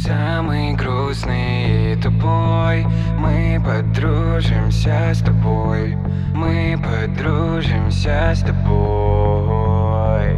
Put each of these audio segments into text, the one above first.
Самый грустный и тупой. Мы подружимся с тобой. Мы подружимся с тобой.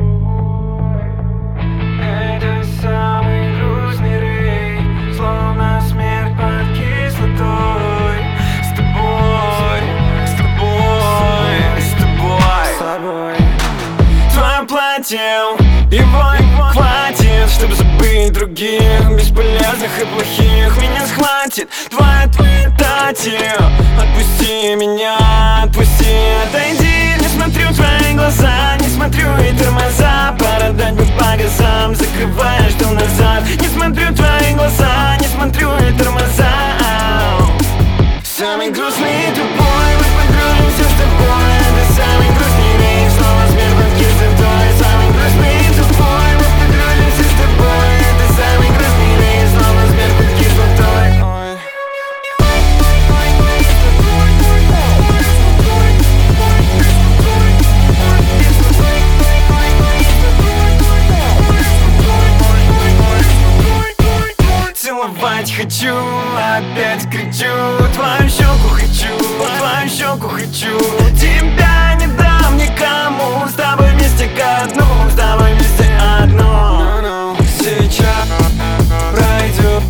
Это самый грустный рейд, словно смерть под кислотой. С тобой, с тобой, с тобой, с тобой. Твое платье, его хватит, чтобы забыть других, бесполезных и плохих. Меня схватит твоя тати. Отпусти меня, отпусти, отойди. Не смотрю в твои глаза, не смотрю и тормоза. Пора дать бы по газам, закрывая, жду назад. Не смотрю в твои глаза, не смотрю и тормоза. Самый грустный и тупой, мы подружимся с тобой. Это самый грустный рейд, снова смерть под кислотой. Самый грустный и тупой, мы подружимся с тобой. Это самый грустный рейд, снова смерть под кислотой. Целовать хочу, опять кричу. Твою щеку хочу, твою щеку хочу. Тебя не дам никому. С тобой вместе ко дну, с тобой вместе одно. Сейчас пройдет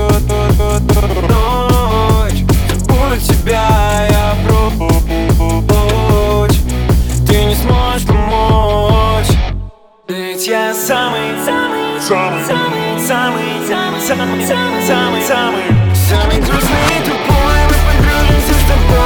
ночь, буду тебя я прочь. Ты не сможешь помочь, ведь я самый грустный и тупой. Мы подружимся с тобой.